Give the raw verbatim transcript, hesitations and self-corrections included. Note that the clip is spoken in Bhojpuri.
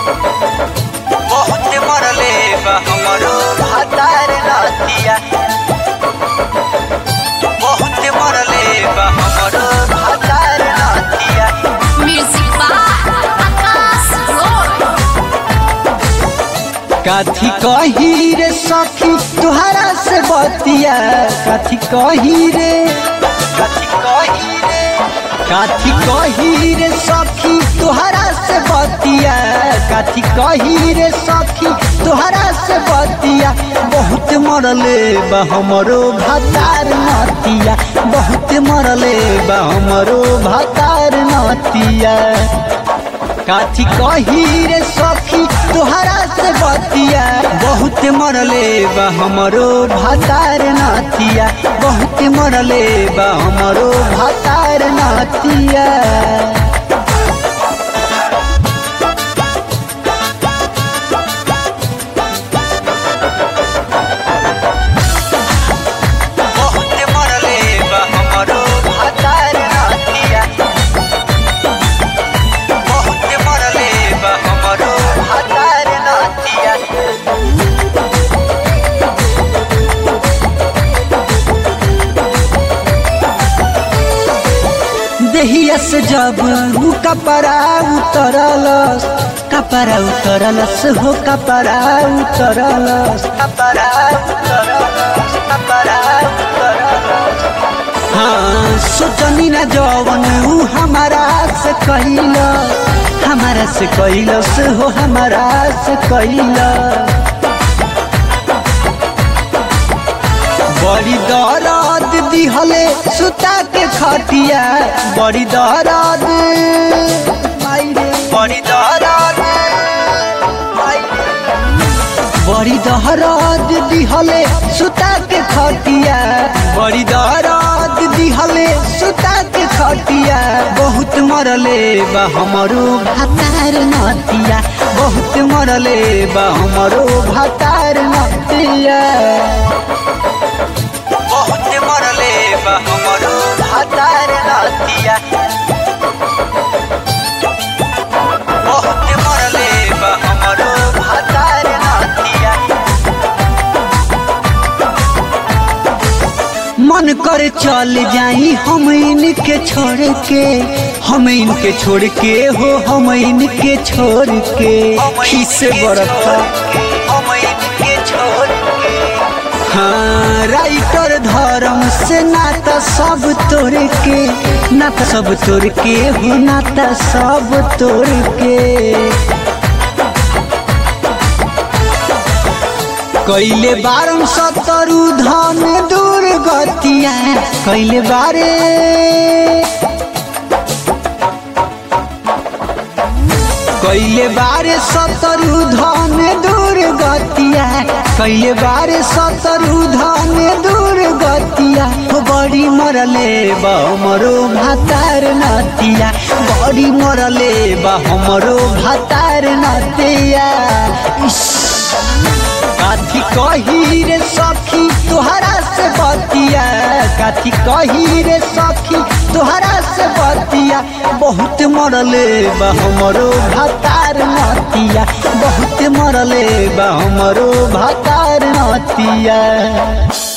बहुत मरले बा हमरो भातार नतिया बहुत मरले बा हमरो भातार नतिया। Music by Akash Roy. काथी कही रे सखी तुहरा से बतिया काथी कही रे कथी कही रे काथी कही रे सखी तुहरा से बतिया काथी कही रे सखी तुहरा से बतिया बहुत मरले बा हमरो भातार नतिया बहुत मरले बा हमरो भातार नतिया। काथी कही रे सखी तुहरा से बतिया बहुत मरले बा हमरो भातार नतिया बहुत मरले बा हमरो भातार नतिया। बहुत मरले बा हमरो भातार नतिया बहुत मरले बा हमरो भातार नतिया। देहिया से जब उ कपड़ा उतरलस कपड़ा उतरलस हो कपड़ा उतरलस कपड़ा उतरलस कपड़ा उतरलस हाँ सोचनी ना जवन उ हमारा से कैलस हमारा से कैलस हो हमारा से कैलस। बड़ी दर्द दिहले सुता के खटिया बड़ी दर्द बड़ी दर्द बड़ी दर्द दिहले सुता के खटिया बड़ी दर्द दिहले सुता के खटिया बहुत मरले बा हमरो भातार नतिया बहुत मरले बा हमरो भातार नतिया। बहुत मरले बा हमरो भातार नतिया बहुत मरले बा हमरो भातार नतिया। मन कर चल जाई हम इनके छोड़ के हम इनके छोड़ के हो हम इनके छोड़ के किसे बरता हम इनके छोड़ के हाँ राइटर धर्म से नाता सब तोड़ के नाता सब तोड़ के हो नाता सब तोड़ के। कैले बारम सतरु धन दूर गतिया कैले बारे कैले बारे सतरु धन दूर गतिया कैले बारे सतरु धन दूर गतिया हो बड़ी मरले बा हमरो भातार नतिया बड़ी मरले बा हमरो भातार नतिया। काथी कही रे सखी तुहरा से बतिया काथी कही रे सखी तुहरा से बतिया बहुत मरले बा हमरो भातार नतिया बहुत मरले बा हमरो भातार नतिया।